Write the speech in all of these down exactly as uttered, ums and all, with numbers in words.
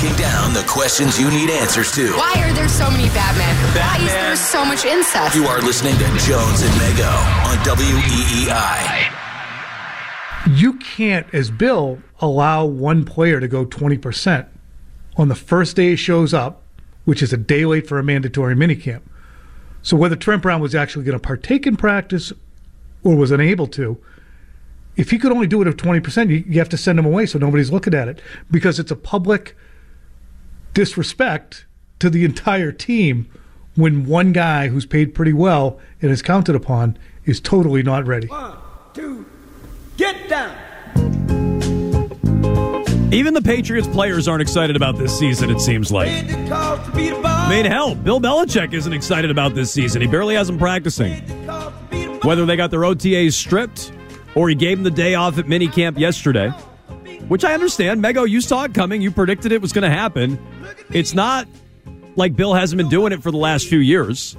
Breaking down the questions you need answers to. Why are there so many Batmen? Why is there so much incest? You are listening to Jones and Mego on W E E I. You can't, as Bill, allow one player to go twenty percent on the first day he shows up, which is a day late for a mandatory minicamp. So whether Trent Brown was actually going to partake in practice or was unable to, if he could only do it at twenty percent, you, you have to send him away so nobody's looking at it, because it's a public disrespect to the entire team when one guy who's paid pretty well and is counted upon is totally not ready. One, two, get down. Even the Patriots players aren't excited about this season, it seems like. I mean, hell, Bill Belichick isn't excited about this season. He barely has them practicing. Whether they got their O T As stripped or he gave them the day off at minicamp yesterday, which I understand. Mego, you saw it coming. You predicted it was going to happen. It's not like Bill hasn't been doing it for the last few years.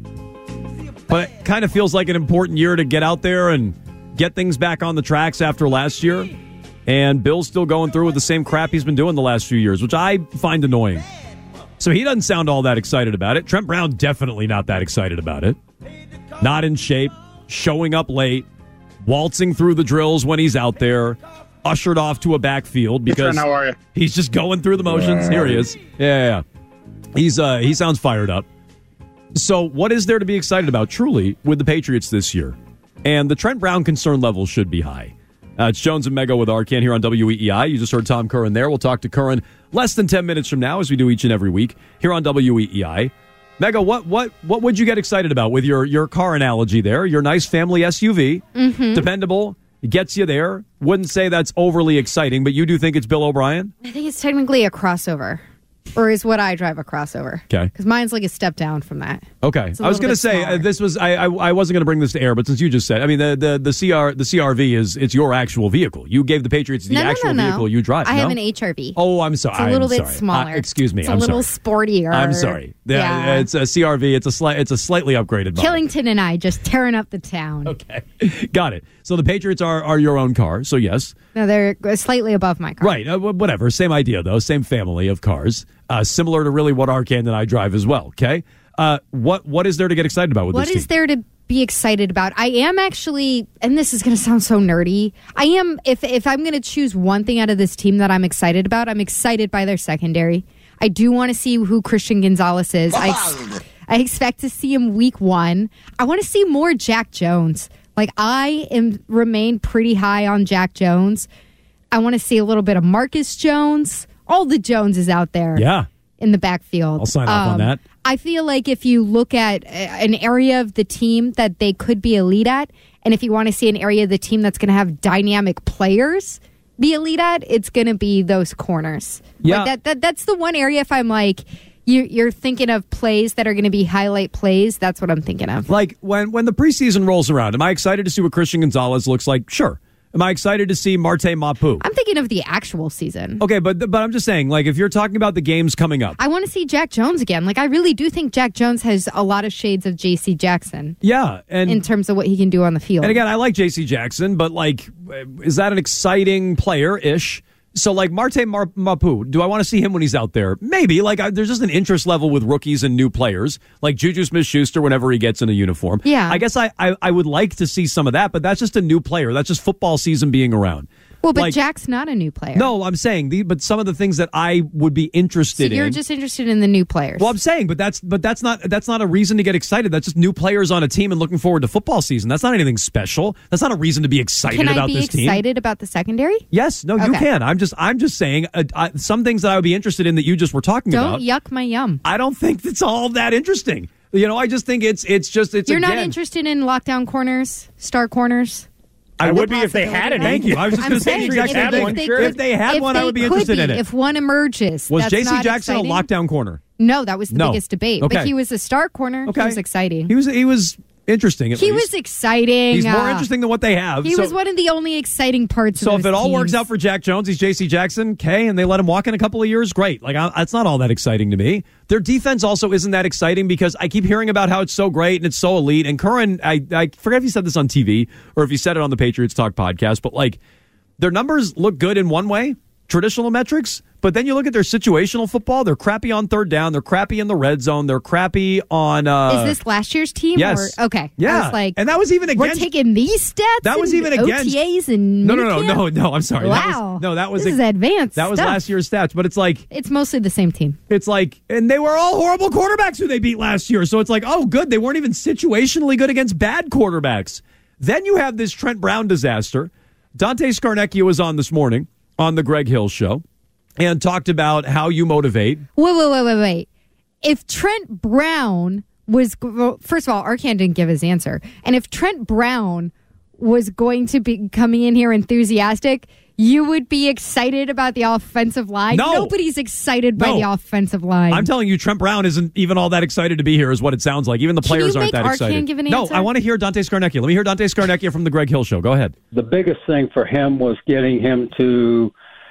But it kind of feels like an important year to get out there and get things back on the tracks after last year. And Bill's still going through with the same crap he's been doing the last few years, which I find annoying. So he doesn't sound all that excited about it. Trent Brown definitely not that excited about it. Not in shape, showing up late, waltzing through the drills when he's out there, ushered off to a backfield because Trent, how are you? He's just going through the motions. Here he is. Yeah, yeah, yeah. He's uh, he sounds fired up. So what is there to be excited about, truly, with the Patriots this year? And the Trent Brown concern level should be high. Uh, it's Jones and Mego with Arcand here on W E E I. You just heard Tom Curran there. We'll talk to Curran less than ten minutes from now, as we do each and every week here on W E E I. Mego, what what what would you get excited about with your, your car analogy there? Your nice family S U V, mm-hmm. dependable, gets you there. Wouldn't say that's overly exciting, but you do think it's Bill O'Brien? I think it's technically a crossover. Or is what I drive a crossover. Okay. Because mine's like a step down from that. Okay. I was going to say, uh, this was, I I, I wasn't going to bring this to air, but since you just said, I mean, the, the, the, C R, the C R V is, it's your actual vehicle. You gave the Patriots the no, no, actual no, no. vehicle you drive. I no? have an H R V. Oh, I'm sorry. It's a little I'm bit sorry. smaller. Uh, excuse me. It's I'm a little sorry. sportier. I'm sorry. Yeah. Yeah. It's a C R V. It's a, sli- it's a slightly upgraded model. Killington and I just tearing up the town. Okay. Got it. So the Patriots are, are your own car. So yes. No, they're slightly above my car. Right. Uh, whatever. Same idea, though. Same family of cars. Uh, similar to really what Arcand and I drive as well. Okay. Uh, what What is there to get excited about with what this team? What is there to be excited about? I am actually, and this is going to sound so nerdy, I am, if, if I'm going to choose one thing out of this team that I'm excited about, I'm excited by their secondary. I do want to see who Christian Gonzalez is. I, ex- I expect to see him week one. I want to see more Jack Jones. Like, I am remain pretty high on Jack Jones. I want to see a little bit of Marcus Jones. All the Joneses out there. Yeah. In the backfield. I'll sign off um, on that. I feel like if you look at an area of the team that they could be elite at, and if you want to see an area of the team that's going to have dynamic players be elite at, it's going to be those corners. Yeah. Like that, that, that's the one area if I'm like, you, you're thinking of plays that are going to be highlight plays, that's what I'm thinking of. Like, when, when the preseason rolls around, am I excited to see what Christian Gonzalez looks like? Sure. Am I excited to see Marte Mapu? I'm thinking of the actual season. Okay, but but I'm just saying, like, if you're talking about the games coming up. I want to see Jack Jones again. Like, I really do think Jack Jones has a lot of shades of J C Jackson. Yeah. and in terms of what he can do on the field. And again, I like J C Jackson, but, like, is that an exciting player-ish? So, like, Marte Mar- Mapu, do I want to see him when he's out there? Maybe. Like, I, there's just an interest level with rookies and new players, like Juju Smith-Schuster whenever he gets in a uniform. Yeah. I guess I, I, I would like to see some of that, but that's just a new player. That's just football season being around. Well, but like, Jack's not a new player. No, I'm saying, the, but some of the things that I would be interested so you're in. just interested in the new players. Well, I'm saying, but that's but that's not that's not a reason to get excited. That's just new players on a team and looking forward to football season. That's not anything special. That's not a reason to be excited can about I be this team. excited about the secondary? Yes, no, you Okay. can. I'm just I'm just saying uh, uh, some things that I would be interested in that you just were talking Don't about. yuck my yum. I don't think it's all that interesting. You know, I just think it's it's just it's. You're again, not interested in lockdown corners, star corners. I would be if they had any. Thank you. I was just going to say the exact same thing. one, If sure. they, if they had if one, they I would be could interested be, in it. If one emerges, Was that's J C not Jackson exciting. a lockdown corner? No, that was the No. biggest debate. Okay. But he was a star corner. Okay. He was exciting. He was he was interesting. At He least. was exciting. He's more uh, interesting than what they have. He so, was one of the only exciting parts So of if those it all teams. works out for Jack Jones, he's J C Jackson, okay, and they let him walk in a couple of years, great. Like, I, it's not all that exciting to me. Their defense also isn't that exciting because I keep hearing about how it's so great and it's so elite. And Curran, I, I forget if he said this on T V or if he said it on the Patriots Talk podcast, but, like, their numbers look good in one way, traditional metrics, But then you look at their situational football. They're crappy on third down. They're crappy in the red zone. They're crappy on... Uh, Is this last year's team? Yes. Or, okay. Yeah. I was like, and that was even against... We're taking these stats? That was even against... O T As and No, no, no, minicamp? no, no. I'm sorry. Wow. That was, no, that was... This is advanced That was stuff. last year's stats. But it's like... It's mostly the same team. It's like... And they were all horrible quarterbacks who they beat last year. So it's like, oh, good. They weren't even situationally good against bad quarterbacks. Then you have this Trent Brown disaster. Dante Scarnecchia was on this morning on the Greg Hill Show and talked about how you motivate. Wait, wait, wait, wait, wait. If Trent Brown was, well, first of all, Arcand didn't give his answer. And if Trent Brown was going to be coming in here enthusiastic, you would be excited about the offensive line? No. Nobody's excited by No. the offensive line. I'm telling you, Trent Brown isn't even all that excited to be here, is what it sounds like. Even the Can players you aren't make that Arcand excited. give an no, answer? I want to hear Dante Scarnecchia. Let me hear Dante Scarnecchia from the Greg Hill Show. Go ahead. The biggest thing for him was getting him to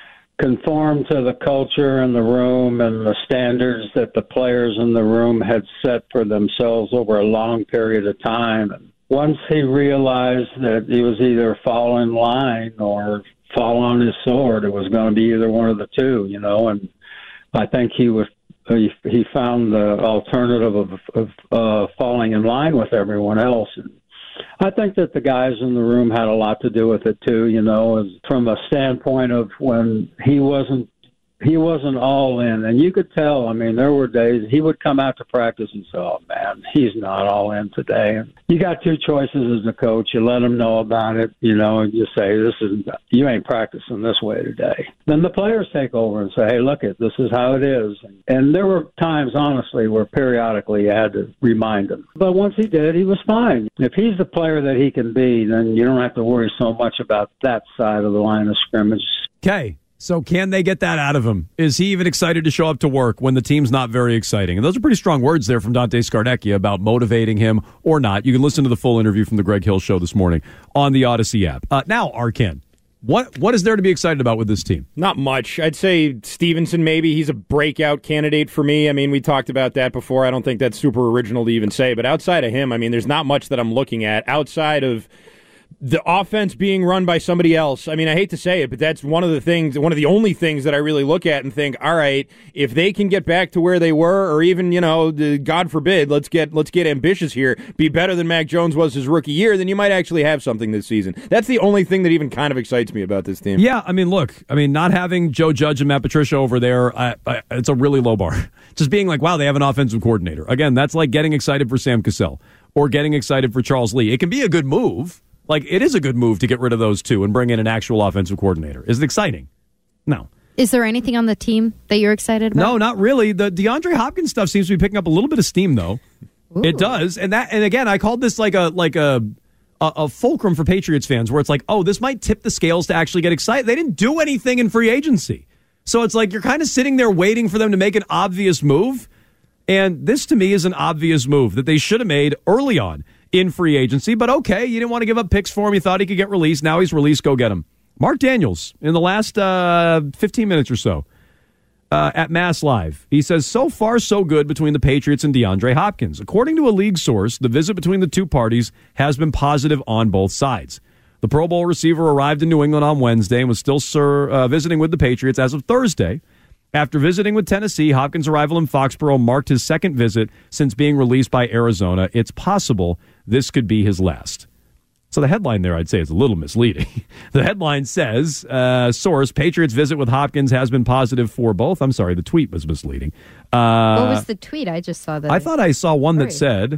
conform to the culture in the room and the standards that the players in the room had set for themselves over a long period of time. And once he realized that he was either fall in line or fall on his sword, it was going to be either one of the two, you know, and I think he was he, he found the alternative of, of uh, falling in line with everyone else. And I think that the guys in the room had a lot to do with it too, you know, as from a standpoint of when he wasn't he wasn't all in, and you could tell. I mean, there were days he would come out to practice and say, "Oh man, he's not all in today." And you got two choices as a coach: you let him know about it, you know, and you say, "This is you ain't practicing this way today." Then the players take over and say, "Hey, look it, this is how it is." And there were times, honestly, where periodically you had to remind him. But once he did, he was fine. If he's the player that he can be, then you don't have to worry so much about that side of the line of scrimmage. Okay. So can they get that out of him? Is he even excited to show up to work when the team's not very exciting? And those are pretty strong words there from Dante Scarnecchia about motivating him or not. You can listen to the full interview from the Greg Hill Show this morning on the Odyssey app. Uh, now, Arcand, what what is there to be excited about with this team? Not much. I'd say Stevenson, maybe. He's a breakout candidate for me. I mean, we talked about that before. I don't think that's super original to even say. But outside of him, I mean, there's not much that I'm looking at outside of the offense being run by somebody else. I mean, I hate to say it, but that's one of the things, one of the only things that I really look at and think, all right, if they can get back to where they were, or even, you know, the, God forbid, let's get let's get ambitious here, be better than Mac Jones was his rookie year, then you might actually have something this season. That's the only thing that even kind of excites me about this team. Yeah, I mean, look, I mean, not having Joe Judge and Matt Patricia over there, I, I, it's a really low bar. Just being like, wow, they have an offensive coordinator. Again, that's like getting excited for Sam Cassell or getting excited for Charles Lee. It can be a good move. Like, it is a good move to get rid of those two and bring in an actual offensive coordinator. Is it exciting? No. Is there anything on the team that you're excited about? No, not really. The DeAndre Hopkins stuff seems to be picking up a little bit of steam, though. Ooh. It does. And that, and again, I called this like a like a, a a fulcrum for Patriots fans, where it's like, oh, this might tip the scales to actually get excited. They didn't do anything in free agency. So it's like you're kind of sitting there waiting for them to make an obvious move. And this, to me, is an obvious move that they should have made early on in free agency, but okay, you didn't want to give up picks for him. You thought he could get released. Now he's released. Go get him. Mark Daniels, in the last uh, fifteen minutes or so, uh, at Mass Live, he says, so far so good between the Patriots and DeAndre Hopkins. According to a league source, the visit between the two parties has been positive on both sides. The Pro Bowl receiver arrived in New England on Wednesday and was still sir, uh, visiting with the Patriots as of Thursday. After visiting with Tennessee, Hopkins' arrival in Foxborough marked his second visit since being released by Arizona. It's possible this could be his last. So the headline there, I'd say, is a little misleading. The headline says, uh, source, Patriots visit with Hopkins has been positive for both. I'm sorry, the tweet was misleading. Uh, what was the tweet? I just saw that. I thought I saw one that said,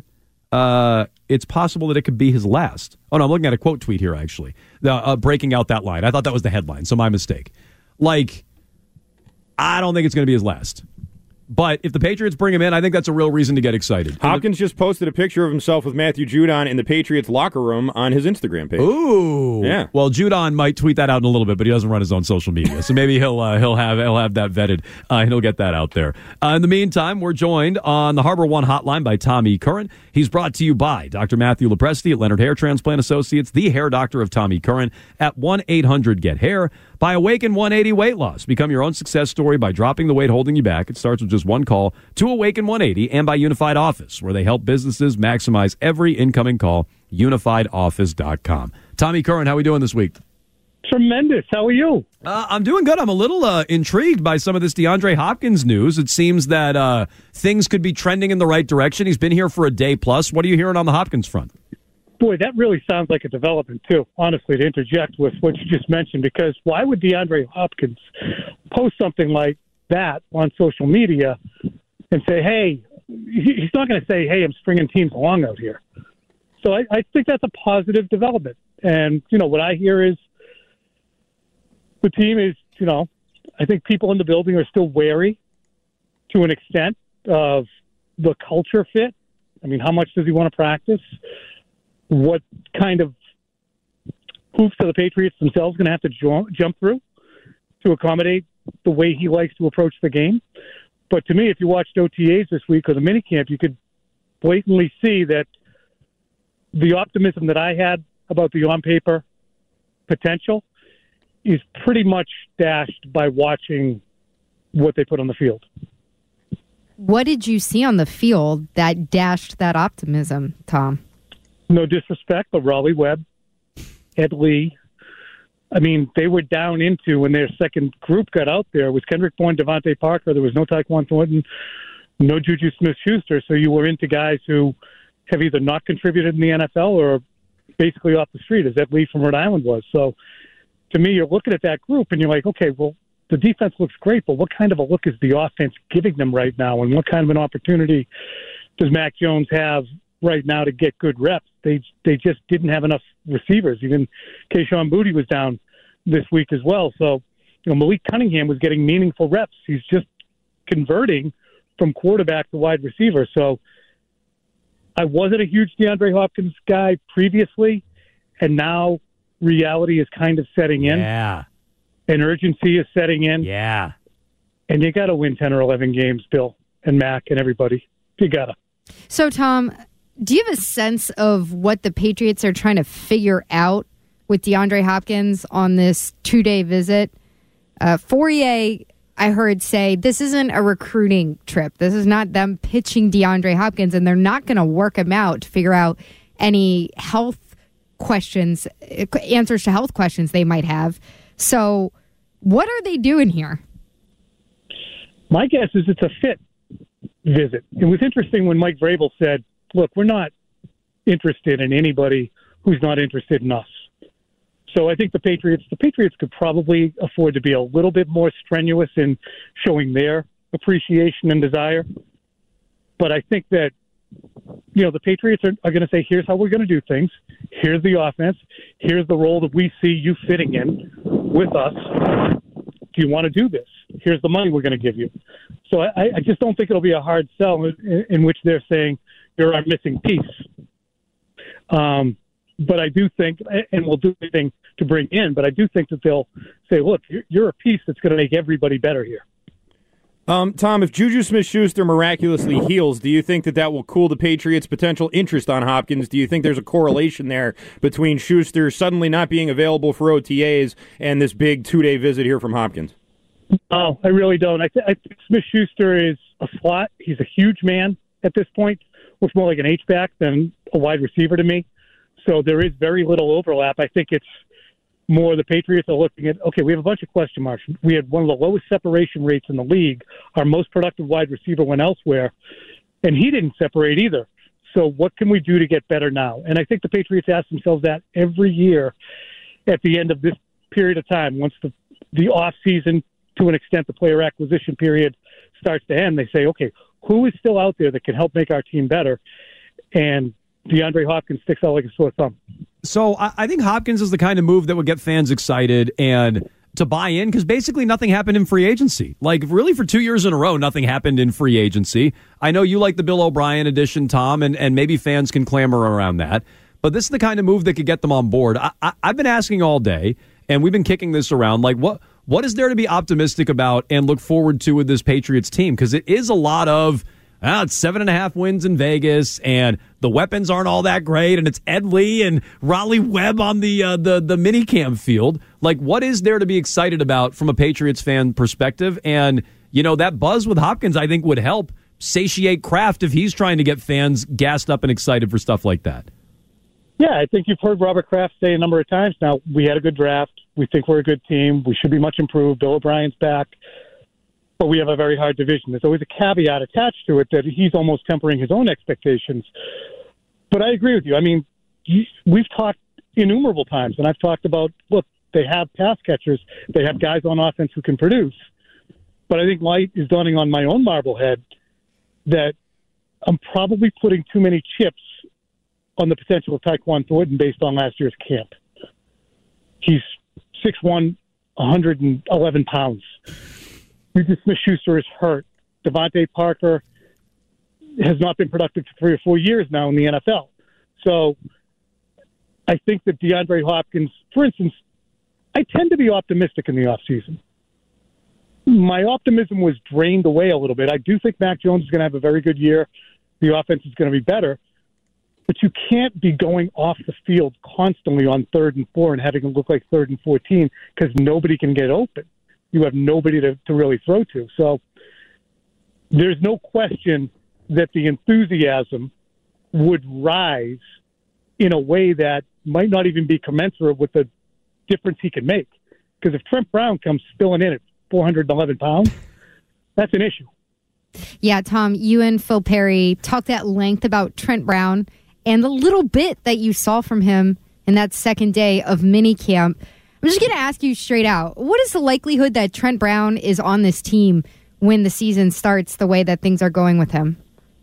uh, it's possible that it could be his last. Oh, no, I'm looking at a quote tweet here, actually, the, uh, breaking out that line. I thought that was the headline, so my mistake. Like, I don't think it's going to be his last. But if the Patriots bring him in, I think that's a real reason to get excited. Hopkins just posted a picture of himself with Matthew Judon in the Patriots locker room on his Instagram page. Ooh, yeah. Well, Judon might tweet that out in a little bit, but he doesn't run his own social media, so maybe he'll uh, he'll have he'll have that vetted uh, and he'll get that out there. Uh, in the meantime, we're joined on the Harbor One Hotline by Tommy Curran. He's brought to you by Doctor Matthew Lopresti at Leonard Hair Transplant Associates, the hair doctor of Tommy Curran at one eight hundred get hair. By Awaken one eighty Weight Loss. Become your own success story by dropping the weight holding you back. It starts with just one call to Awaken one eighty, and by Unified Office, where they help businesses maximize every incoming call. unified office dot com. Tommy Curran, how are we doing this week? Tremendous. How are you? Uh, I'm doing good. I'm a little uh, intrigued by some of this DeAndre Hopkins news. It seems that uh, things could be trending in the right direction. He's been here for a day plus. What are you hearing on the Hopkins front? Boy, that really sounds like a development, too, honestly, to interject with what you just mentioned, because why would DeAndre Hopkins post something like that on social media and say, hey, he's not going to say, hey, I'm stringing teams along out here. So I, I think that's a positive development. And, you know, what I hear is the team is, you know, I think people in the building are still wary to an extent of the culture fit. I mean, how much does he want to practice? What kind of hoops are the Patriots themselves going to have to jo- jump through to accommodate the way he likes to approach the game? But to me, if you watched O T As this week or the minicamp, you could blatantly see that the optimism that I had about the on-paper potential is pretty much dashed by watching what they put on the field. What did you see on the field that dashed that optimism, Tom? No disrespect, but Raleigh Webb, Ed Lee. I mean, they were down into, when their second group got out there, was Kendrick Bourne, Devontae Parker. There was no Tyquan Thornton, no Juju Smith-Schuster. So you were into guys who have either not contributed in the N F L or basically off the street, as Ed Lee from Rhode Island was. So to me, you're looking at that group and you're like, okay, well, the defense looks great, but what kind of a look is the offense giving them right now? And what kind of an opportunity does Mac Jones have right now to get good reps? They they just didn't have enough receivers. Even Kayshon Boutte was down this week as well. So, you know, Malik Cunningham was getting meaningful reps. He's just converting from quarterback to wide receiver. So I wasn't a huge DeAndre Hopkins guy previously, and now reality is kind of setting in. Yeah. And urgency is setting in. Yeah. And you got to win ten or eleven games, Bill and Mac and everybody. You got to. So, Tom, do you have a sense of what the Patriots are trying to figure out with DeAndre Hopkins on this two-day visit? Uh, Fourier, I heard say, this isn't a recruiting trip. This is not them pitching DeAndre Hopkins, and they're not going to work him out to figure out any health questions, answers to health questions they might have. So what are they doing here? My guess is it's a fit visit. It was interesting when Mike Vrabel said, look, we're not interested in anybody who's not interested in us. So I think the Patriots, the Patriots could probably afford to be a little bit more strenuous in showing their appreciation and desire. But I think that, you know, the Patriots are, are going to say, here's how we're going to do things. Here's the offense. Here's the role that we see you fitting in with us. Do you want to do this? Here's the money we're going to give you. So I, I just don't think it'll be a hard sell in, in which they're saying you're our missing piece. Um, but I do think, and we'll do anything to bring in, but I do think that they'll say, look, you're, you're a piece that's going to make everybody better here. Um, Tom, if Juju Smith-Schuster miraculously heals, do you think that that will cool the Patriots' potential interest on Hopkins? Do you think there's a correlation there between Schuster suddenly not being available for O T As and this big two-day visit here from Hopkins? No, I really don't. I, th- I think Smith-Schuster is a slot. He's a huge man at this point. Looks more like an H-back than a wide receiver to me. So there is very little overlap. I think it's more the Patriots are looking at, okay, we have a bunch of question marks. We had one of the lowest separation rates in the league. Our most productive wide receiver went elsewhere, and he didn't separate either. So what can we do to get better now? And I think the Patriots ask themselves that every year at the end of this period of time. Once the, the off-season, to an extent, the player acquisition period starts to end, they say, okay, who is still out there that can help make our team better? And DeAndre Hopkins sticks out like a sore thumb. So I, I think Hopkins is the kind of move that would get fans excited and to buy in, because basically nothing happened in free agency. Like, really, for two years in a row, nothing happened in free agency. I know you like the Bill O'Brien edition, Tom, and, and maybe fans can clamor around that. But this is the kind of move that could get them on board. I, I, I've been asking all day, and we've been kicking this around, like, what what is there to be optimistic about and look forward to with this Patriots team? Because it is a lot of, ah, it's seven and a half wins in Vegas, and the weapons aren't all that great, and it's Ed Lee and Raleigh Webb on the uh, the the minicamp field. Like, what is there to be excited about from a Patriots fan perspective? And, you know, that buzz with Hopkins, I think, would help satiate Kraft if he's trying to get fans gassed up and excited for stuff like that. Yeah, I think you've heard Robert Kraft say a number of times now, we had a good draft. We think we're a good team. We should be much improved. Bill O'Brien's back. But we have a very hard division. There's always a caveat attached to it that he's almost tempering his own expectations. But I agree with you. I mean, we've talked innumerable times, and I've talked about, look, they have pass catchers. They have guys on offense who can produce. But I think light is dawning on my own Marblehead that I'm probably putting too many chips on the potential of Tyquan Thornton based on last year's camp. He's six one, one hundred eleven pounds. Juju Smith-Schuster is hurt. Devontae Parker has not been productive for three or four years now in the N F L. So I think that DeAndre Hopkins, for instance, I tend to be optimistic in the offseason. My optimism was drained away a little bit. I do think Mac Jones is going to have a very good year. The offense is going to be better. But you can't be going off the field constantly on third and four and having it look like third and fourteen because nobody can get open. You have nobody to, to really throw to. So there's no question that the enthusiasm would rise in a way that might not even be commensurate with the difference he can make. Because if Trent Brown comes spilling in at four hundred eleven pounds, that's an issue. Yeah, Tom, you and Phil Perry talked at length about Trent Brown and the little bit that you saw from him in that second day of minicamp. I'm just going to ask you straight out, what is the likelihood that Trent Brown is on this team when the season starts the way that things are going with him?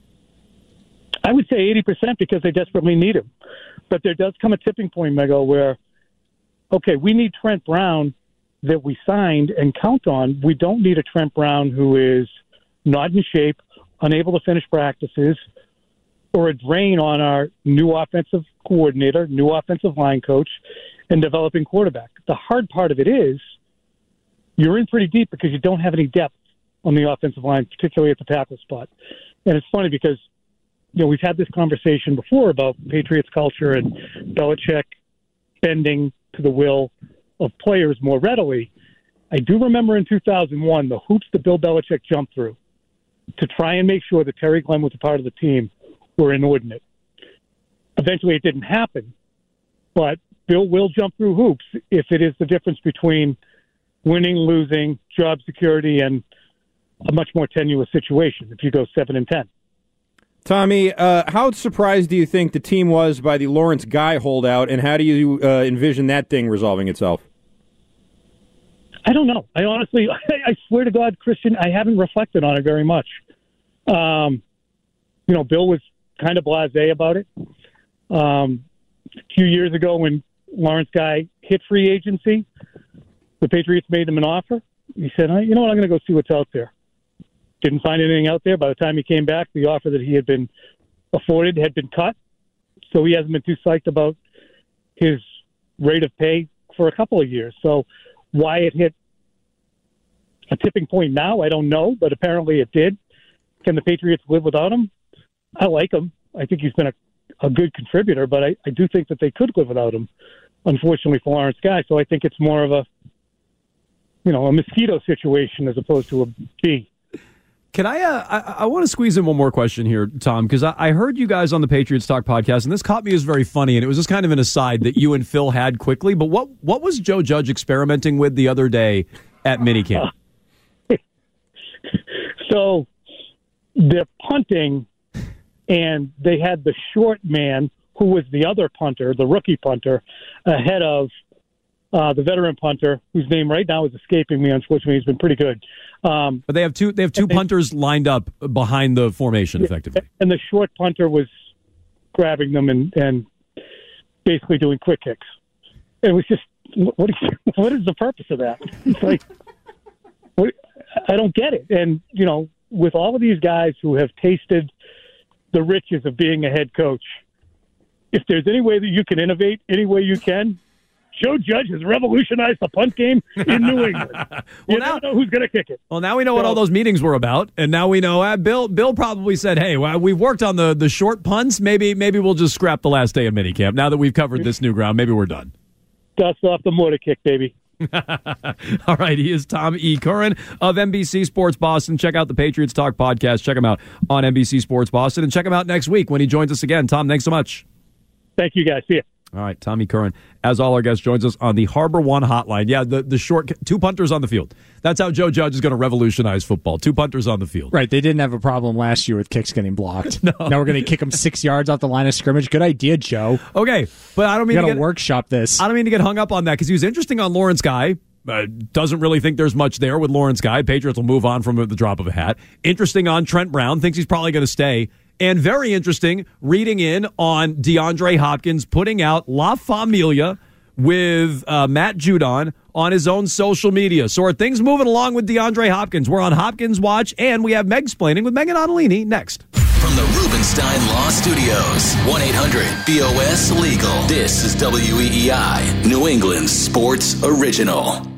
I would say eighty percent because they desperately need him. But there does come a tipping point, Mego, where, okay, we need Trent Brown that we signed and count on. We don't need a Trent Brown who is not in shape, unable to finish practices, or a drain on our new offensive coordinator, new offensive line coach, and developing quarterback. The hard part of it is you're in pretty deep because you don't have any depth on the offensive line, particularly at the tackle spot. And it's funny because, you know, we've had this conversation before about Patriots culture and Belichick bending to the will of players more readily. I do remember in two thousand one the hoops that Bill Belichick jumped through to try and make sure that Terry Glenn was a part of the team were inordinate. Eventually it didn't happen, but Bill will jump through hoops if it is the difference between winning, losing, job security, and a much more tenuous situation if you go seven and ten. Tommy, uh, how surprised do you think the team was by the Lawrence Guy holdout, and how do you uh, envision that thing resolving itself? I don't know. I honestly, I, I swear to God, Christian, I haven't reflected on it very much. Um, you know, Bill was kind of blasé about it. Um, a few years ago when Lawrence Guy hit free agency, the Patriots made him an offer. He said, you know what, I'm going to go see what's out there. Didn't find anything out there. By the time he came back, the offer that he had been afforded had been cut. So he hasn't been too psyched about his rate of pay for a couple of years. So why it hit a tipping point now, I don't know, but apparently it did. Can the Patriots live without him? I like him. I think he's been a, a good contributor, but I, I do think that they could live without him, unfortunately for Lawrence Guy. So I think it's more of a, you know, a mosquito situation as opposed to a bee. Can I, uh, I, I want to squeeze in one more question here, Tom, because I, I heard you guys on the Patriots Talk podcast, and this caught me as very funny, and it was just kind of an aside that you and Phil had quickly, but what, what was Joe Judge experimenting with the other day at minicamp? So they're punting, and they had the short man, who was the other punter, the rookie punter, ahead of uh, the veteran punter, whose name right now is escaping me. Unfortunately, he's been pretty good. Um, but they have two. They have two punters they, lined up behind the formation, effectively. And the short punter was grabbing them and, and basically doing quick kicks. It was just, what is, what is the purpose of that? It's like, what, I don't get it. And you know, with all of these guys who have tasted the riches of being a head coach, if there's any way that you can innovate, any way you can, Joe Judge has revolutionized the punt game in New England. well, you now, don't know who's going to kick it. Well, now we know so, what all those meetings were about, and now we know. Uh, Bill Bill probably said, hey, well, we've worked on the, the short punts. Maybe maybe we'll just scrap the last day of minicamp. Now that we've covered this new ground, maybe we're done. Dust off the mortar kick, baby. All right, he is Tom E. Curran of N B C Sports Boston. Check out the Patriots Talk podcast. Check him out on N B C Sports Boston, and check him out next week when he joins us again. Tom, thanks so much. Thank you, guys. See you. All right, Tommy Curran, as all our guests, joins us on the Harbor One hotline. Yeah, the, the short, two punters on the field. That's how Joe Judge is going to revolutionize football. Two punters on the field. Right, they didn't have a problem last year with kicks getting blocked. No. Now we're going to kick them six yards off the line of scrimmage. Good idea, Joe. Okay, but I don't mean you to got get, to workshop this. I don't mean to get hung up on that because he was interesting on Lawrence Guy. Uh, doesn't really think there's much there with Lawrence Guy. Patriots will move on from the drop of a hat. Interesting on Trent Brown. Thinks he's probably going to stay. And very interesting, reading in on DeAndre Hopkins putting out La Familia with uh, Matt Judon on his own social media. So are things moving along with DeAndre Hopkins? We're on Hopkins Watch, and we have Meg-splaining with Megan Ottolini next. From the Rubenstein Law Studios, one eight hundred B O S Legal. This is W E E I, New England's sports original.